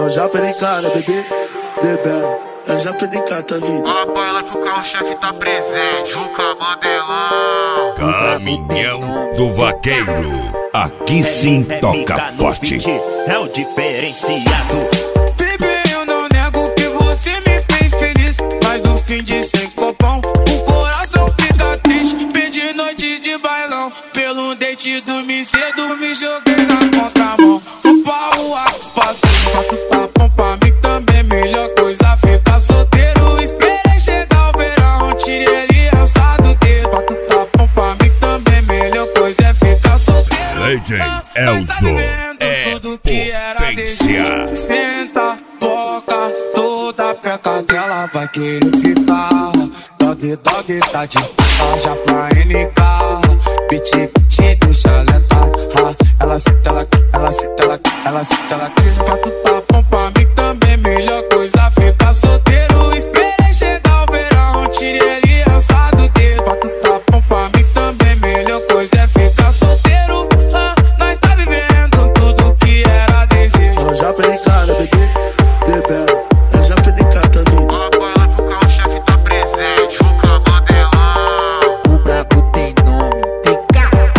Eu já perdi cara, bebê, bebê. Eu já perdi cara, vida. Fala pra ela que o carro-chefe tá presente. Juca Mandelão. Caminhão do Vaqueiro. Aqui sim toca forte. É o diferenciado. Bebê, eu não nego que você me fez feliz, mas no fim de sem copão o coração fica triste. Perdi noite de bailão, pelo date dormi cedo, me joguei na contramão. Fui pra rua, passei quatro tapão pra mim também. Melhor coisa ficar solteiro. Esperei chegar o verão, tirei aliança do dedo. Quatro tapão pra mim também. Melhor coisa é ficar solteiro. Legend Elzo é potência. Senta, foca, toda peca dela vai querer ficar. Dog, dog, tá de já pra NK. Piti, piti, deixa ela letar. Ela senta, ela senta, ela senta, ela quis. Quatro tapão pra mim também. Melhor coisa ficar solteiro. Esperei chegar o verão, tirei aliança do dedo. Quatro tapão pra mim também. Melhor coisa é ficar solteiro. Nós tá vivendo tudo que era desejo. Eu já perdi cara, bebê, bebê. Eu já perdi cara, vida. Fala pra ela que o carro-chefe tá presente. Juca Mandelão. O brabo tem nome, tem cara.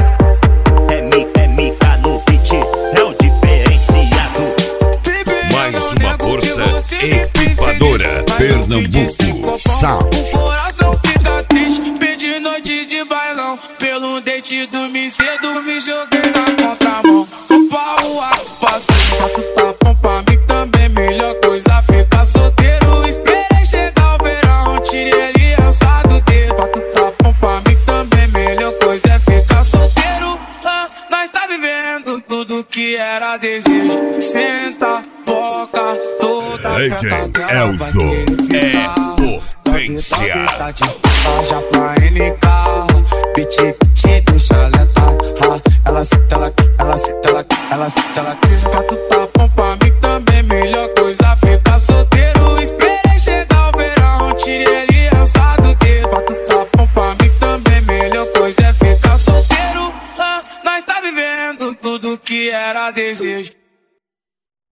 É mica no beat, é o diferenciado. Mais uma força equipadora. Pernambuco Sound. O coração fica triste, perdi noite de bailão. Pelo date dormi cedo, me joguei na contramão. Fui pra rua, passei quatro tapão pra mim também. Melhor coisa ficar solteiro. Esperei chegar o verão, tirei aliança do dedo. Quatro tapão pra mim também. Melhor coisa é ficar solteiro. Nós tá vivendo tudo que era desejo. Senta, foca, toda Legend Elzo é potência. Já pra NK. Piti, piti, deixa ela letar. Ela senta, ela senta, ela senta, ela quis. Quatro tapão pra mim também. Melhor coisa ficar solteiro. Esperei chegar o verão, tirei aliança do dedo. Quatro tapão pra mim também. Melhor coisa é ficar solteiro. Nós tá vivendo tudo que era desejo.